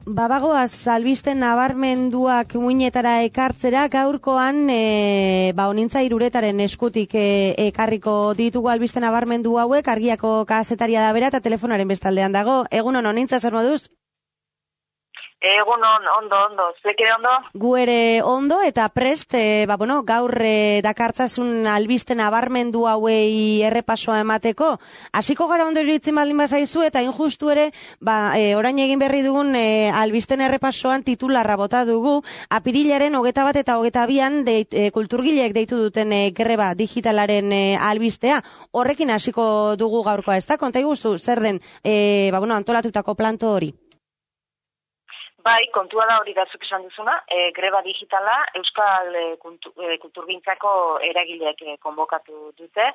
Babagoaz albisten nabarmenduak muinetara ekartzera, gaurkoan Onintza Iruretaren eskutik ekarriko ditugu albisten nabarmendu hauek, Argiako kazetaria da bera eta telefonaren bestaldean dago. Egunon, Onintza, zer moduz? Egunon, ondo, zuek ere ondo? Gu ere ondo eta prest, gaur dakartzazun albisten nabarmendu hauei errepasoa emateko. Hasiko gara ondo iruditzen baldin bazaizu eta injustu ere, orain egin berri dugun albisten errepasoan titularra bota dugu, apirilaren 21 eta 22an kulturgileek deitu duten greba digitalaren albistea. Horrekin hasiko dugu gaurkoa, ez da? Konta iguzu, zer den antolatutako planto hori? Bai, kontua da hori dazuk esan duzuna, greba digitala Euskal Kulturgintzako eragileek konbokatu dute,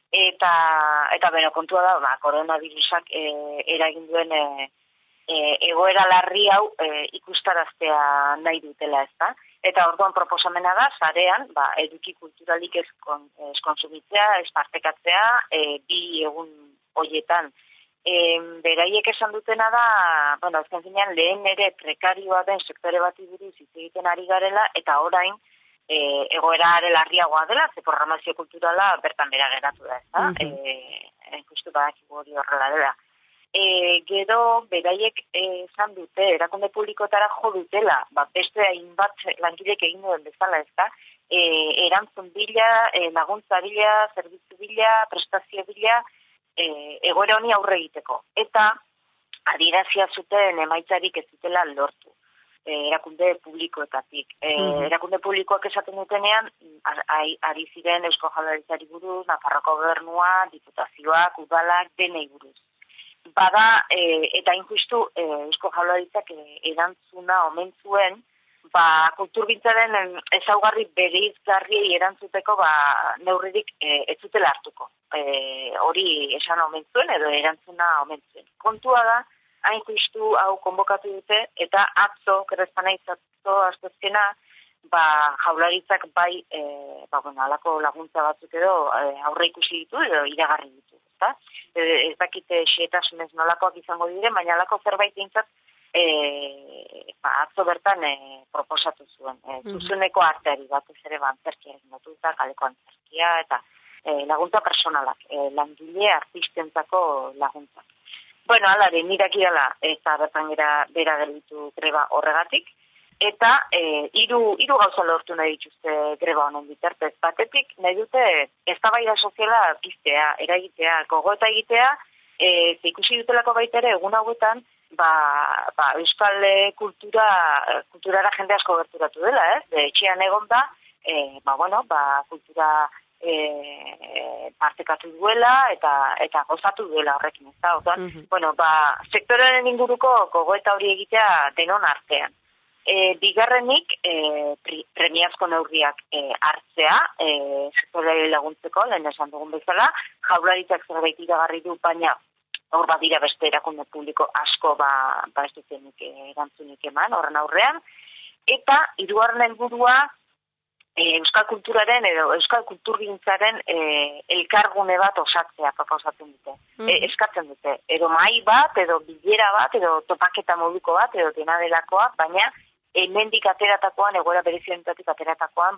eta kontua da, koronavirusak eragin duen egoera larri hau ikustaraztea nahi dutela, ezta? Eta orduan proposamena da, sarean, eduki kulturalik ez konsumitzea, ez partekatzea, 2 egun hoietan. Beraiek esan dutena da, azken finean lehen ere prekarioa den sektore bati buruz hitz egiten ari garela, eta orain egoera larriagoa dela, ze programazio kulturala bertan bera geratu da, ezta? Justu badakigu hori horrela dela. Gero, beraiek esan dute, erakunde publikotara jo dutela, beste hainbat langilek egin duen bezala, ezta? Erantzun bila, laguntza bila, zerbitzu bila, prestazio bila, egoera honi aurre egiteko. Eta adierazia zuten emaitzarik ez dutela lortu erakunde publikoetatik. Erakunde publikoak esaten dutenean, ari ziren Eusko Jaurlaritzari buruz, Nafarroko Gobernua, diputazioak, udalak, denei buruz. Bada, eta injustu Eusko Jaurlaritzak erantzuna omen zuen, kulturgintzaren ezaugarri bereizgarriei erantzuteko neurririk ez zutela hartuko. Hori esan omen zuen edo erantzuna omen zuen. Kontua da, hain justu hau konbokatu dute, eta atzo, kerrezpana izatzo astezkena, Jaurlaritzak alako laguntza batzuk edo aurre ikusi ditu edo iragarri ditu. Ez dakite xetasunez nolakoak izango dire, baina alako zerbait dintzat atzo bertan proposatu zuen. Zuzuneko arteari batez ere antzerkia egin datuta, kaleko antzerkia eta laguntza personalak, langile artistentzako laguntzak. Alare, nirak idala eta bertan bera gelditu greba horregatik, eta hiru gauza lortu nahi dituzte greba honen bitartez. Batetik, nahi dute eztabaida soziala piztea, eragitea, gogoeta egitea, ikusi dutelako baita ere egun hauetan, euskal kulturara jende asko gerturatu dela, etxean egon da, kultura partekatu duela eta gozatu duela horrekin, ez da? Sektorearen inguruko gogoeta hori egitea denon artean. Bigarrenik, premiazko neurriak hartzea, sektore laguntzeko, lehen esan dugun bezala, Jaurlaritzak zerbait iragarri du, baina hor badira beste erakunde publiko asko ez dutenik erantzunik eman, horren aurrean. Eta, hirugarren helburua, Euskal Kulturaren edo Euskal Kulturgintzaren elkargune bat osatzea proposatzen dute. Eskatzen dute. Edo mahai bat, edo bilera bat, edo topaketa moduko bat, edo dena delakoa, baina hemendik ateratakoan, egoera berezioentatik ateratakoan,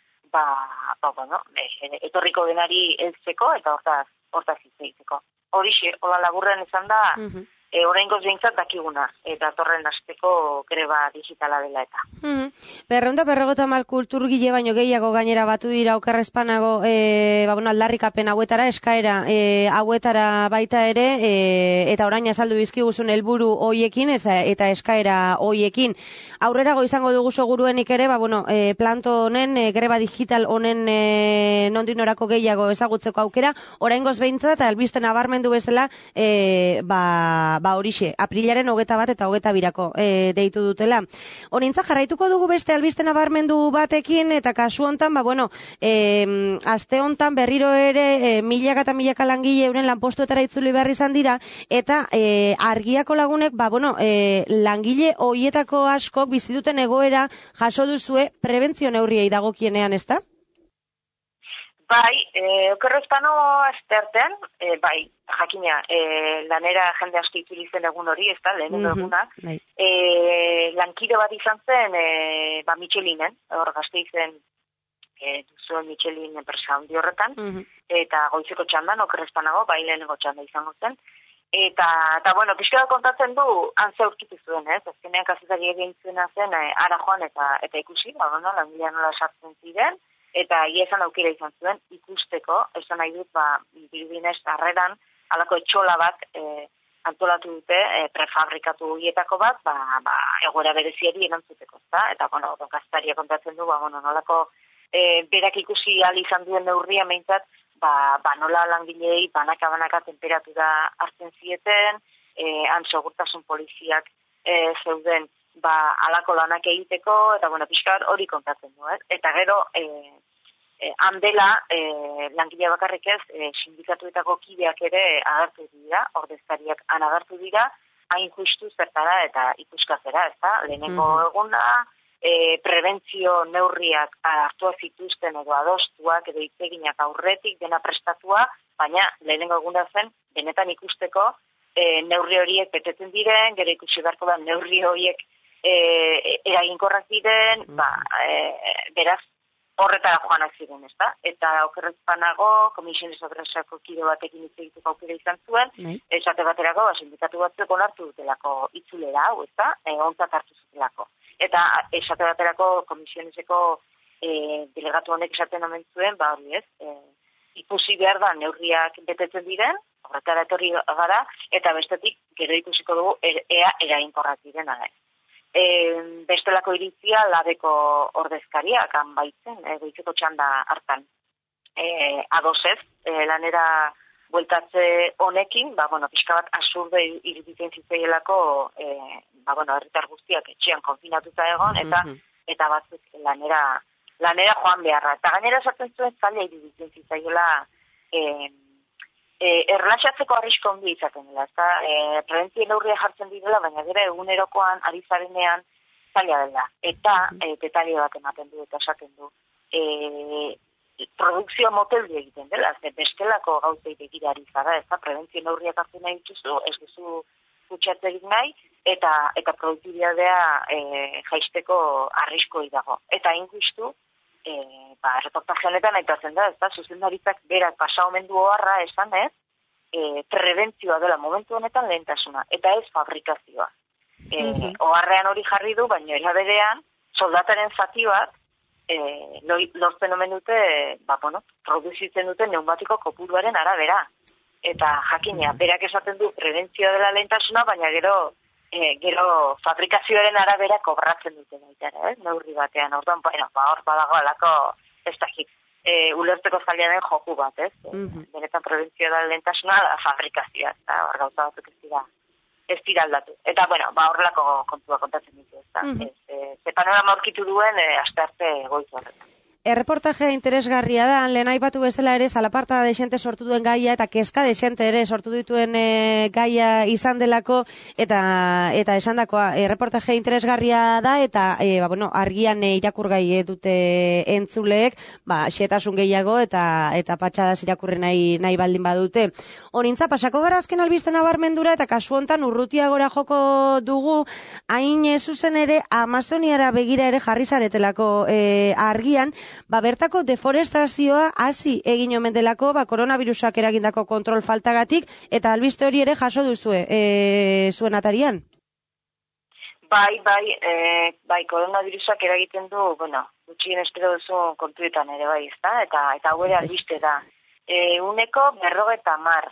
etorriko denari heltzeko eta hortaz hitz egiteko. Horixe, hola laburren esan da, oraingoz behintzat dakiguna, eta torren asteko greba digitala dela eta. 250 kulturgile baino gehiago gainera batu dira okerrezpanago aldarrikapen hauetara, eskaera hauetara baita ere, eta orain azaldu dizkiguzun helburu hoiekin eta eskaera hoiekin. Aurrerago izango dugu seguruenik ere, planto honen, greba digital honen nondinorako gehiago ezagutzeko aukera, oraingoz behintzat, albisten nabarmendu bezala, horixe, aprilaren 21 eta 22ko deitu dutela. Onintza jarraituko dugu beste albisten nabarmendu batekin, eta kasu hontan, aste hontan berriro ere milaka eta milaka langile euren lanpostuetara itzuli behar izan dira, eta Argiako lagunek, langile hoietako askok bizi duten egoera jaso duzue prebentzio neurriei dagokienean, ezta? Bai, okerrezpano azterten, bai, jakina, lanera jende asko itzuli zen egun hori, ez da, lehenengo eguna. Lankide bat izan zen, Michelinen, hor Gasteizen duzuen Michelin enpresa handi horretan, eta goizeko txandan, okerrezpanago, bai lehenengo txanda izango zen. Eta bueno, pixka da kontatzen du, antze aurkitu zuen, ez? Azkenean kazetari egin zuena zen, ara joan eta ikusi, langilea nola sartzen ziren, eta iezan aukera izan zuen ikusteko, esan nahi dut, birudinez harreran, alako etxola bat antolatu dute, prefabrikatu hietako bat, egoera bereziari erantzuteko, eta, bueno, kastaria kontatzen du, nolako berak ikusi ahal izan duen neurria meintzat, nola langilei banaka temperatura hartzen zieten, han segurtasun poliziak zeuden, alako lanak egiteko, eta, bueno, pixka hori kontatzen du, eta gero, handela, langile bakarrik ez, sindikatuetako kideak ere agertu dira, ordezkariak han agertu dira, hain justu zertara eta ikuskazera, ez da, lehenengo eguna, prebentzio neurriak hartua zituzten edo adostuak edo hitzeginak aurretik dena prestatua, baina lehenengo eguna zen, benetan ikusteko neurri horiek betetzen diren, gero ikusi beharko da neurri horiek eraginkorrak diren, beraz, horretara joanak ziren, ez da? Eta okerrezpanago, Komisiones Obrasako kide batekin hitz egiteko aukera izan zuen, esate baterako, sindikatu batzuk onartu dutelako itzulera, hau, ez da? Ontzat hartu zutelako. Eta esate baterako Komisioneseko delegatu honek esaten omen zuen, hori ez, ikusi behar da neurriak betetzen diren, horretara etorri gara, eta bestetik gero ikusiko dugu ea eraginkorrak diren ala ez. Bestelako iritzia labeko ordezkariak han baitzen, goizeko txanda hartan. Adosez, lanera bueltatze honekin, pixka bat absurde iruditzen zitzaielako, herritar guztiak etxean konfinatuta egon, eta batzuk lanera joan beharra. Eta gainera esaten zuen zaila iruditzen zitzaiela erlaxatzeko arrisko handi izaten dela, prebentzio neurria jartzen direla, baina gero egunerokoan ari zarenean zaila dela. Eta detalio bat ematen du eta esaten du. Produkzio moteldu egiten dela, bestelako gauzei begira ari zara, prebentzio neurriak hartu nahi dituzu, ez duzu kutsatzerik nahi, eta produktibidadea jaisteko arriskoi dago. Eta ingustu, reportaje honetan aipatzen da, zuzendaritzak berak pasa omen du oharra esan ez, prebentzioa dela momentu honetan lehentasuna, eta ez fabrikazioa. Oharrean hori jarri du, baina era berean, soldataren zati bat, lortzen omen dute, produzitzen dute neumatiko kopuruaren arabera. Eta jakina, berak esaten du prebentzioa dela lehentasuna, baina gero fabrikazioaren arabera kobratzen dute baita, neurri batean. Orduan, hor badago alako ez dakit, ulertzeko zaila den joku bat, benetan prebentzioa da lehentasuna fabrikazioa, eta hor gauza batzuk ez dira aldatu. Eta, horrelako kontua kontatzen ditu, ze panorama aurkitu duen astearte goiz horretan. Erreportaje interesgarria da, lehen aipatu bezala ere, zalaparta desente sortu duen gaia, eta kezka desente ere sortu dituen gaia izan delako, eta esandakoa, erreportaje interesgarria da, eta argian irakurgai dute entzuleek, xetasun gehiago, eta patxadaz irakurri nahi baldin badute. Honintza, pasako gara azken albisten nabarmendura, eta kasu hontan urrutiagora joko dugu, hain zuzen ere, Amazoniara begira ere jarri zaretelako argian, bertako deforestazioa hasi egin omen delako, koronavirusak eragindako kontrol faltagatik, eta albiste hori ere jaso duzue zuen atarian? Bai, koronavirusak eragiten du, gutxien espero duzu kontuetan ere bai, ezta? Eta hau ere albiste da. Uneko 50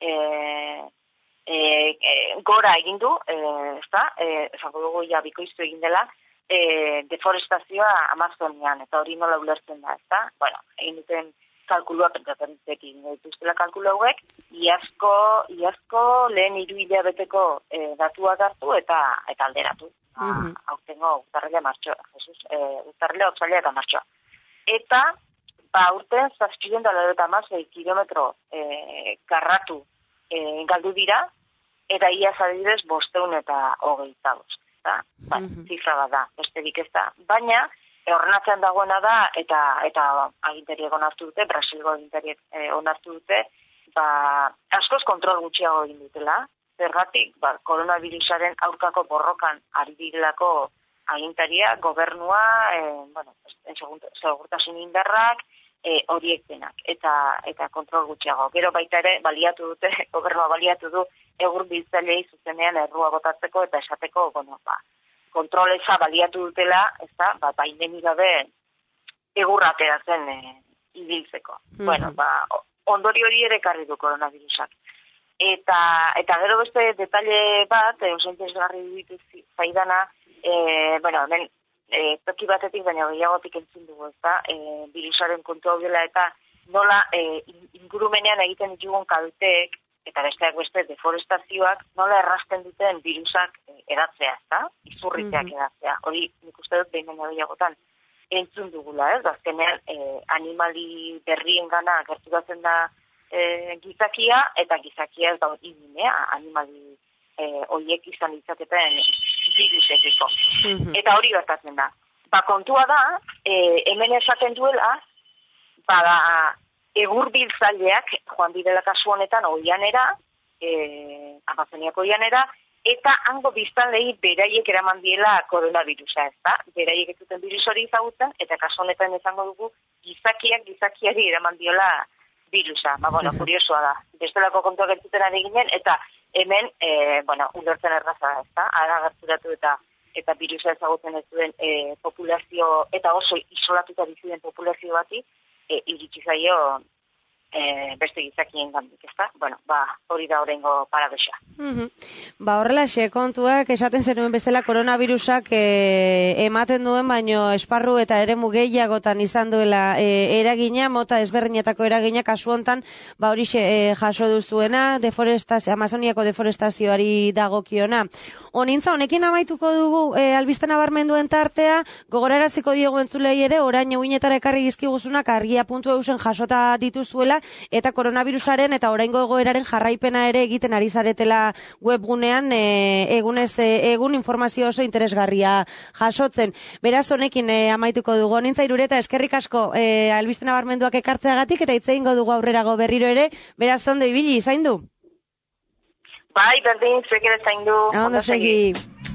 gora egin du, ezta? Esango dugu bikoiztu egin dela, deforestazioa Amazonian, eta hori nola ulertzen da, ezta? Egin duten kalkulua pentsatzen dituztela kalkulu hauek, iazko lehen 3 hilabeteko datuak hartu eta alderatu. Aurtengo urtarrilea, otsailea eta martxoa. Eta, urten 796 kilometro karratu galdu dira, eta iaz adibidez 525. Zifra bat da, besterik ez da. Baina, Horrenatzen dagoena da, eta agintariek onartu dute, Brasilgo agintariek onartu dute, askoz kontrol gutxiago egin dutela, zergatik, koronavirusaren aurkako borrokan ari direlako agintaria, gobernua, segurtasun indarrak, horiek denak, eta kontrol gutxiago. Gero baita ere, gobernua baliatu du, egur biltzailei zuzenean errua botatzeko eta esateko, kontroleza baliatu dutela, baimenik gabe egurra ateratzen ibiltzeko. Ondori hori ere ekarri du koronavirusak. Eta gero beste detalle bat, oso interesgarri ditu zaidana, hemen toki batetik, baina gehiagotik entzun dugu, virusaren kontua dela eta nola ingurumenean egiten ditugun kalteek, eta besteak beste deforestazioak nola errasten duten virusak edatzea, izurriteak edatzea. Hori nik uste dut behin baina gehiagotan entzun dugula, azkenean animali berrien gana gerturatzen da gizakia, eta gizakia ez da imunea, animali horiek izan ditzaketen virusekiko. Eta hori gertatzen da. Kontua da, hemen esaten duela, egur biltzaileak joan direla kasu honetan oianera, Amazoniako oianera, eta hango biztanleei beraiek eraman diela koronavirusa, beraiek ez duten virus hori ezagutzen, eta kasu honetan esango dugu gizakiari eraman diola virusa. Kuriosoa da. Bestelako kontua gertuten ari ginen, eta hemen, ulertzen erraza da, ara gerturatu eta virusa ezagutzen ez duen populazio, eta oso isolatuta biziden populazio bati, iritsi zaio beste gizakien gandik, ezta? Hori da horrengo paradoxa. Horrelaxe, kontuak esaten zenuen bestela koronavirusak ematen duen, baino esparru eta eremu gehiagotan izan duela eragina, mota ezberdinetako eragina, kasu hontan, horixe jaso duzuena, Amazoniako deforestazioari dagokiona. Honintza, honekin amaituko dugu albiste nabarmenduen tartea, gogoraraziko diogu entzulei ere, orain eguinetara ekarri dizkiguzunak argia.eusen jasota dituzuela, eta koronavirusaren eta oraingo egoeraren jarraipena ere egiten ari zaretela webgunean, egun informazio oso interesgarria jasotzen. Beraz, honekin amaituko dugu. Honintza, Irureta, eskerrik asko albiste nabarmenduak ekartzeagatik, eta hitz egingo dugu aurrerago berriro ere, beraz, ondo ibili, zaindu? Berdin, zuek ere zaindu. Ondo segi.